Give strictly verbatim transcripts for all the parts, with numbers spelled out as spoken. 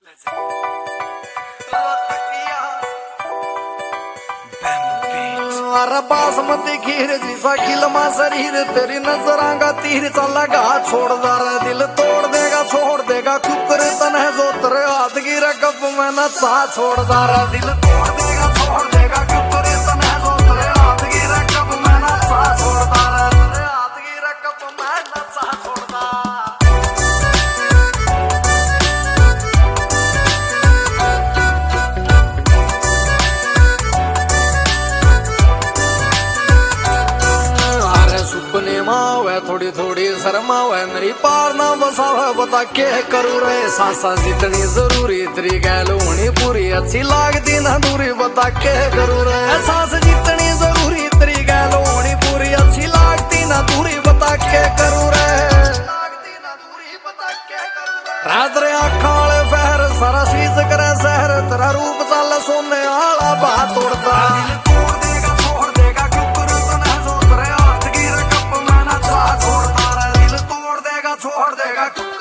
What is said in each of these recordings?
अरे बासमती खीर जिसा खिलमा शरीर तेरी नजरांगा तीर चला घात छोड़ दार दिल तोड़ देगा छोड़ देगा कुकर तन है जो तेरे हाथ की रकब में न सा छोड़ दार दिल तोड़ देगा छोड़ देगा कुकर तन है जो तेरे हाथ की रकब में न सा छोड़ दार तेरे हाथ की रकब में न सा छोड़ दार। सुपने मावे थोड़ी थोड़ी शर्मावे मेरी पार ना बसावे बता के करूँ रे सासा जितनी जरूरी तेरी गैल होनी पूरी अच्छी लागती ना दूरी बता के करूँ रे सास जितनी जरूरी तेरी गैल होनी पूरी अच्छी लागती ना दूरी बता के करूँ रे रात रे आँखा वाले फहर सारा शीश करे शहर तेरा रूप चल सोने आला बात तोड़ता छोड़ देगा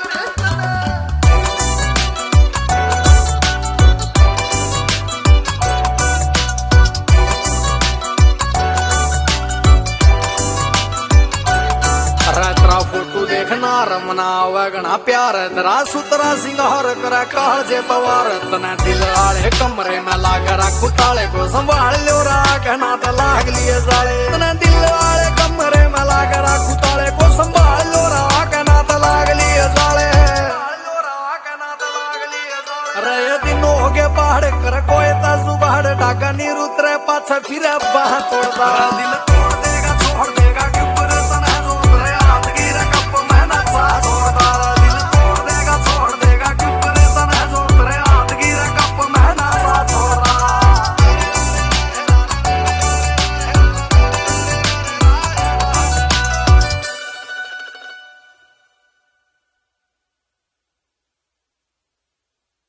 तेरा फोटो देखना रमना वगना प्यार तेरा सुतरा सिंगार करा काल जे पवार तना दिल आले कमरे में लाकर कुटाले को संभाल लो राखना तो लाग लिए जाले तना दिल आले कमरे में लाकर कुटाले को संभाल लो राखना तो लाग लिए जाले अरे दिनों के पहाड़ कर कोई ता जुगाड़ डाका नीर उतरे पाछा फिर बाह तोड़ता दिल तोड़ देगा